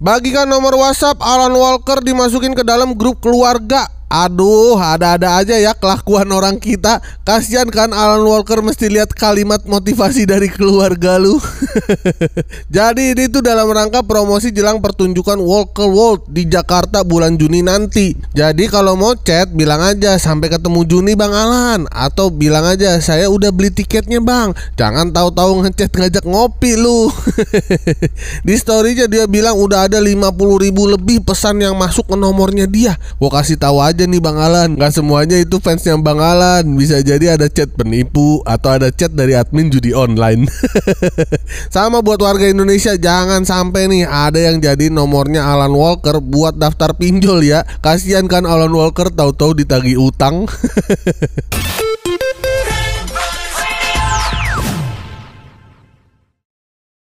Bagikan nomor WhatsApp Alan Walker dimasukin ke dalam grup keluarga. Aduh, ada-ada aja ya kelakuan orang kita. Kasian kan Alan Walker mesti lihat kalimat motivasi dari keluarga lu. Jadi ini tuh dalam rangka promosi jelang pertunjukan Walker World di Jakarta bulan Juni nanti. Jadi kalau mau chat bilang aja sampai ketemu Juni Bang Alan, atau bilang aja saya udah beli tiketnya Bang. Jangan tahu-tahu ngechat ngajak ngopi lu. Di story-nya dia bilang udah ada 50.000 lebih pesan yang masuk ke nomornya dia. Gua kasih tahu aja nih Bang Alan, gak semuanya itu fansnya Bang Alan. Bisa jadi ada chat penipu atau ada chat dari admin judi online. Sama buat warga Indonesia, jangan sampai nih ada yang jadi nomornya Alan Walker buat daftar pinjol ya. Kasian kan Alan Walker tahu-tahu ditagih utang.